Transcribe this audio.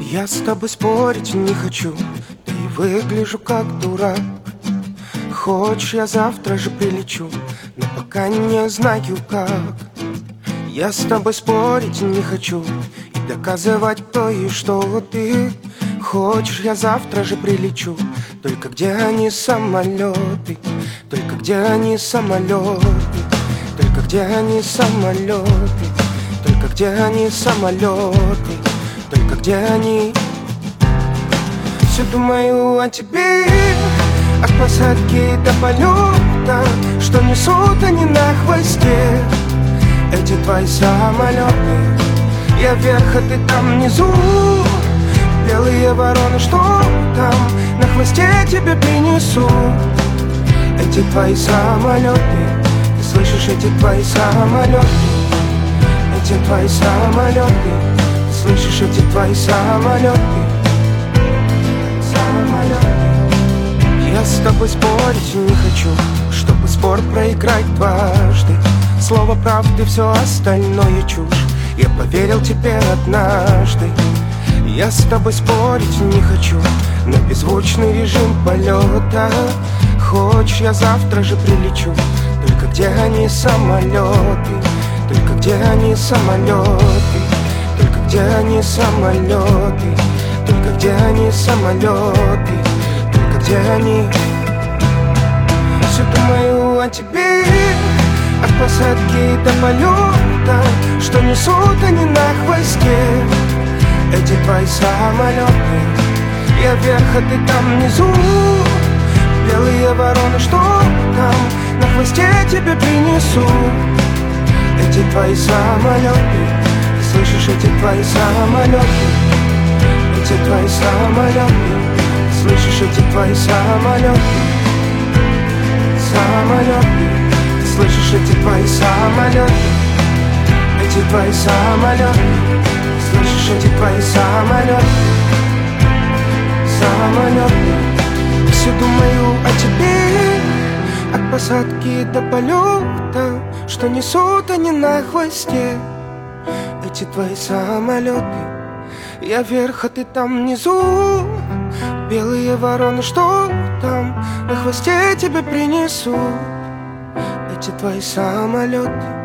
Я с тобой спорить не хочу, да и выгляжу как дурак. Хочешь, я завтра же прилечу, но пока не знаю как. Я с тобой спорить не хочу и доказывать, кто и что ты. Хочешь, я завтра же прилечу, только где они самолеты? Только где они самолеты? Только где они самолеты? Только где они самолеты? Только где они? Все думаю о тебе, от посадки до полета, что несут они на хвосте. Эти твои самолеты, я вверх, а ты там внизу. Белые вороны, что там на хвосте тебе принесу. Эти твои самолеты, ты слышишь, эти твои самолеты? Эти твои самолеты, ты слышишь, эти твои самолеты? Я с тобой спорить не хочу, чтобы спор проиграть дважды. Слово правды, все остальное чушь. Я поверил тебе однажды. Я с тобой спорить не хочу на беззвучный режим полета. Хочешь, я завтра же прилечу, только где они самолеты? Только где они самолеты? Только где они самолеты? Только где они самолеты? Только где они? Все думаю о тебе, от посадки до полета, что несут они на хвосте. Эти твои самолеты, я вверх, а ты там внизу. Белые вороны, что там на хвосте тебе принесу. Эти твои самолеты, ты слышишь, эти твои самолеты? Эти твои самолеты, ты слышишь, эти твои самолеты? Самолеты, ты слышишь, эти твои самолеты? Эти твои самолеты, слышишь, эти твои самолеты? Самолеты, все думаю о тебе, от посадки до полета, что несут они на хвосте. Эти твои самолеты, я вверх, а ты там внизу. Белые вороны, что там на хвосте тебе принесу. Эти твои самолеты,